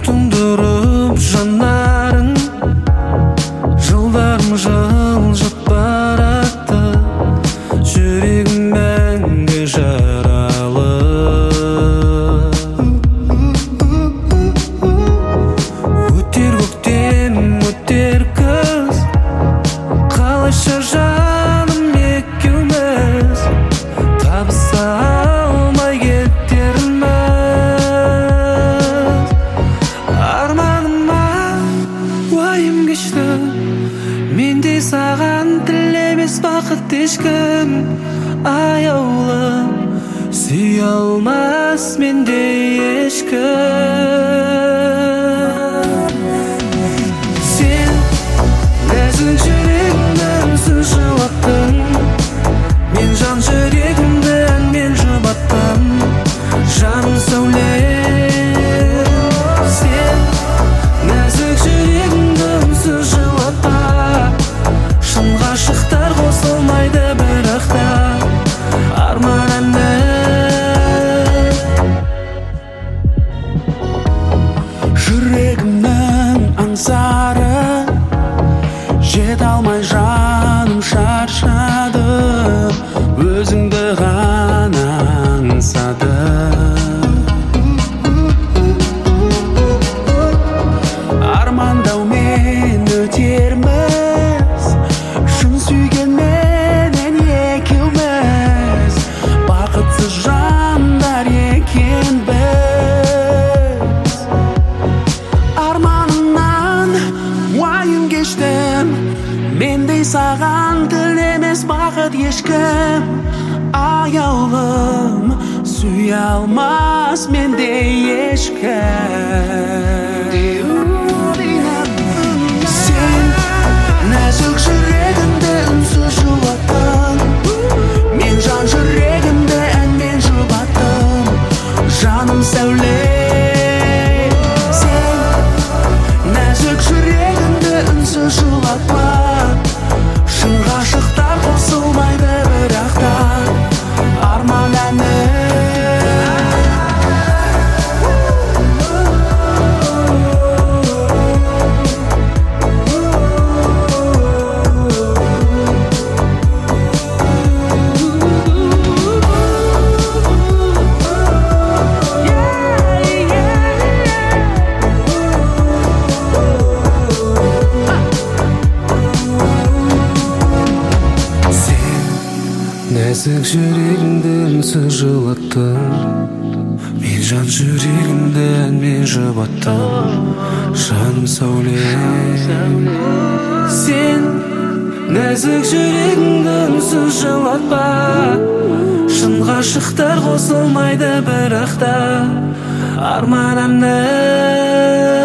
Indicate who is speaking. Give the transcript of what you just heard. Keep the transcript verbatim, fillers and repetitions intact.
Speaker 1: тұндырып жанарын, жылдарым жылжып барады, жүрегім мәңгі жаралы. Өтер көктем, өтер күз, қалайша жаным екеуміз табыса алмай кетерміз. Арманыма уайым кешті, мендей саған тілемес бақыт ешкім. Аяулым, сүйе алмас мендей ешкім. Сен нәзік жүрегімді үнсіз жылаттың, мен жан жүрегімді әнмен жұбаттым, жаным сәулем. Сен нәзік жүрегімді үнсіз жылатпа, шын ғашықтар қосылмайды бірақ та арман әнді. Жүрегімнің аңсары жете алмай жаным шаршады, өзіңді ғана аңсады. Армандаумен өтерміз, шын сүйгенменен екеуміз, бақытсыз жандар екенбіз. Арманымнан уайым кештім, мендей саған тілемес бақыт ешкім. Аяулым, сүйе алмас мендей ешкім. Сен нәзік жүрегімді үнсіз жылаттың, мен жан жүрегімді әнмен жұбаттым, жаным сәулем. Сен нәзік жүрегімді үнсіз жылатпа, шын ғашықтар қосылмайды бірақ та арман әні. Нәзік жүрегімді үнсіз жылаттың, мен жан жүрегімді әнмен жұбаттым, жаным сәулем. Сен нәзік жүрегімді үнсіз жылатпа, шын ғашықтар қосылмайды бірақ та арман әні.